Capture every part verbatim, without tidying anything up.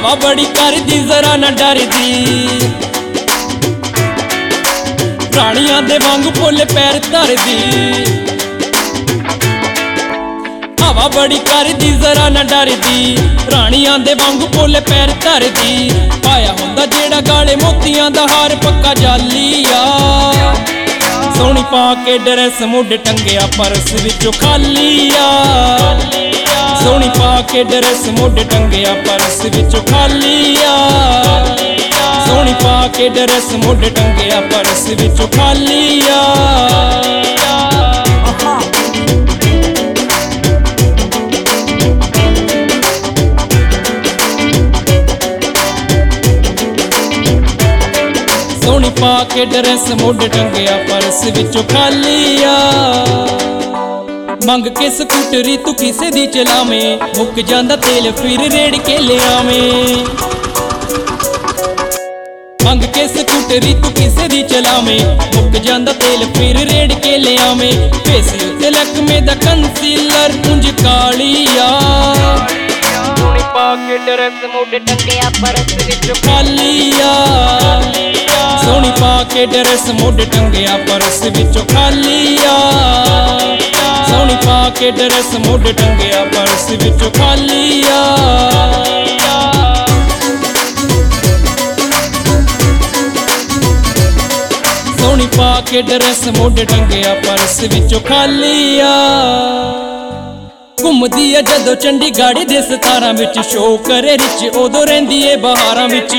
हवा बड़ी करदी जरा ना डरदी, राणियां दे वांग फुल पैर धरदी। हवा बड़ी करदी जरा ना डरदी, राणियां दे वांग फुल पैर धरदी। पाया हुंदा जेड़ा गाले मोतियां दा हार पक्का जालिया, सोहनी पा के ड्रेस मुड टंगिया परस विचों खालिया। सोहनी पा के ड्रेस मुड टंगिया परस विचों खालिया। सोहनी पा के ड्रेस मुड टंगिया परस विचों खालिया। सोहनी पा के ड्रेस मुड टंगिया परस विचों खालिया। मंग के स्कूटरी तू किसे दी चलावें, मुक जांदा तेल फिर रेड़ के ले आवें। मंग के स्कूटरी तू किसे दी चलावें, मुक जांदा तेल फिर रेड़ के ले आवें। फेस उत्ते लकमे दा कंसीलर पुंज कालिया, सोहनी पा के ड्रेस मुड टंगिया परस विचों खालिया। सोहनी पा के ड्रेस मुड टंगिया परस विचों खालिया। सोहनी पा के ड्रेस मुड टंगिया परस विचों खालिया। सोहनी पा के ड्रेस मुड टंगिया परस विचों खालिया। घुमदी है जदों चंडीगढ़ दे सतारां विच, शो करे रिच उदों रहिंदी ए बहारां विच।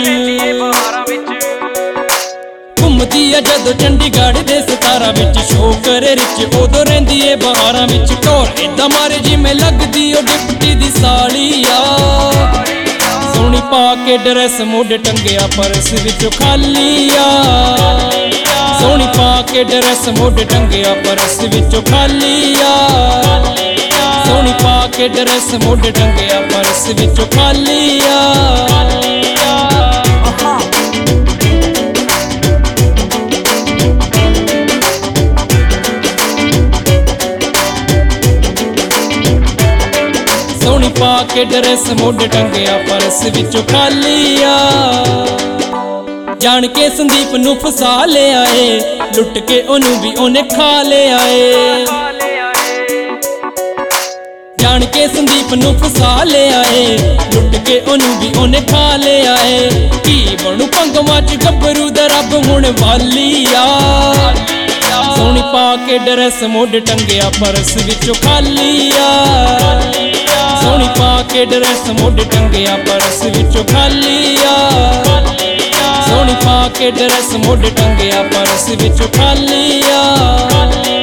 घुमदी है जदों चंडीगढ़ दे सतारां विच, शो करे रिच उदों रहिंदी ए बहारां विच। ढोर इदां मारे जिवें लगदी ओ डिप्टी दी सालिया, सोहनी पा के ड्रेस मुड टंगिया परस विचों खालिया। सोहनी पा के ड्रेस मुड टंगिया परस विचों खालिया। सोहनी पा के ड्रेस मुड टंगिया परस विचों खालिया। सोहनी पा के ड्रेस मुड टंगिया परस विचों खालिया। जान के संदीप नू फसा ले आए, लुट के ओनू भी ओने खा ले आए। जान के संदीप नू फसा ले आए, लुट के ओनू भी ओने खा ले आए। की बनू पंगवां च गब्बरू दा रब हुण वालिया, सोहनी पा के ड्रेस मुड टंगिया परस विचों खालिया। सोहनी पा के ड्रेस मुड टंगिया परस विचों खालिया। सोहनी पा के ड्रेस मुड टंगिया परस विचों खालिया।